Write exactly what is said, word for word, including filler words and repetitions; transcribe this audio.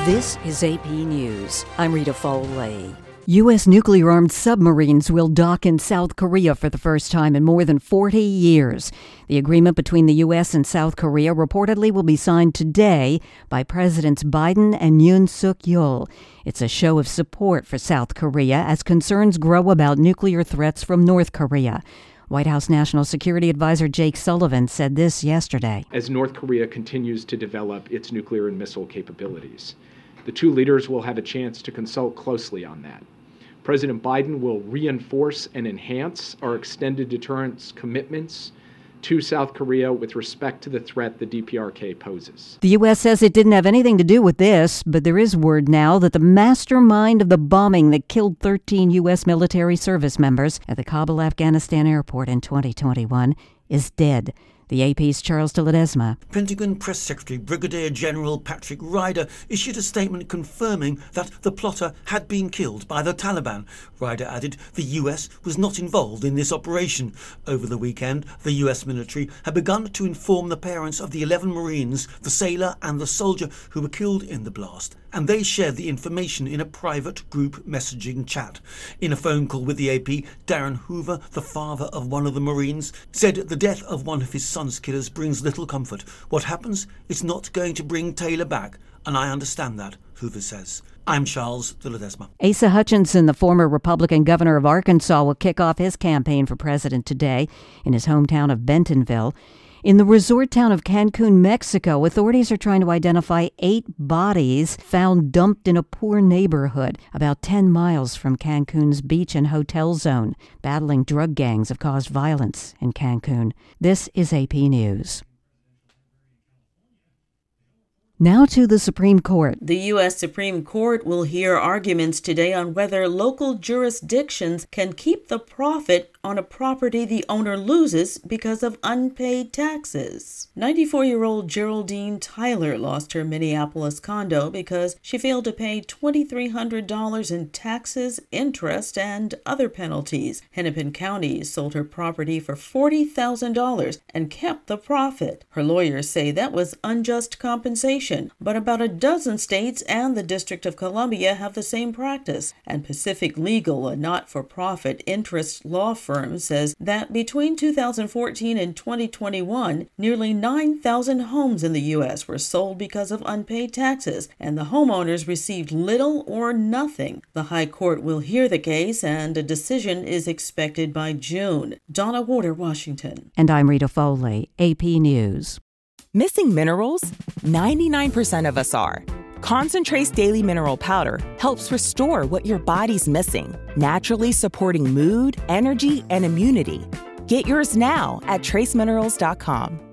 This is A P News. I'm Rita Foley. U S nuclear-armed submarines will dock in South Korea for the first time in more than forty years. The agreement between the U S and South Korea reportedly will be signed today by Presidents Biden and Yoon Suk-yeol. It's a show of support for South Korea as concerns grow about nuclear threats from North Korea. White House National Security Advisor Jake Sullivan said this yesterday. As North Korea continues to develop its nuclear and missile capabilities, the two leaders will have a chance to consult closely on that. President Biden will reinforce and enhance our extended deterrence commitments to South Korea with respect to the threat the D P R K poses. The U S says it didn't have anything to do with this, but there is word now that the mastermind of the bombing that killed thirteen U S military service members at the Kabul, Afghanistan airport in twenty twenty-one is dead. The A P's Charles de Ledesma. Pentagon Press Secretary Brigadier General Patrick Ryder issued a statement confirming that the plotter had been killed by the Taliban. Ryder added the U S was not involved in this operation. Over the weekend, the U S military had begun to inform the parents of the eleven Marines, the sailor and the soldier who were killed in the blast, and they shared the information in a private group messaging chat. In a phone call with the A P, Darren Hoover, the father of one of the Marines, said the death of one of his son's killers brings little comfort. What happens? It's not going to bring Taylor back, and I understand that, Hoover says. I'm Charles de Ledesma. Asa Hutchinson, the former Republican governor of Arkansas, will kick off his campaign for president today in his hometown of Bentonville. In the resort town of Cancun, Mexico, authorities are trying to identify eight bodies found dumped in a poor neighborhood about ten miles from Cancun's beach and hotel zone. Battling drug gangs have caused violence in Cancun. This is A P News. Now to the Supreme Court. The U S Supreme Court will hear arguments today on whether local jurisdictions can keep the profit on a property the owner loses because of unpaid taxes. ninety-four-year-old Geraldine Tyler lost her Minneapolis condo because she failed to pay two thousand three hundred dollars in taxes, interest, and other penalties. Hennepin County sold her property for forty thousand dollars and kept the profit. Her lawyers say that was unjust compensation, but about a dozen states and the District of Columbia have the same practice. And Pacific Legal, a not-for-profit interest law firm, says that between two thousand fourteen and twenty twenty-one, nearly nine thousand homes in the U S were sold because of unpaid taxes, and the homeowners received little or nothing. The High Court will hear the case, and a decision is expected by June. Donna Warder, Washington. And I'm Rita Foley, A P News. Missing minerals? ninety-nine percent of us are. Concentrate's Daily Mineral Powder helps restore what your body's missing, naturally supporting mood, energy, and immunity. Get yours now at trace minerals dot com.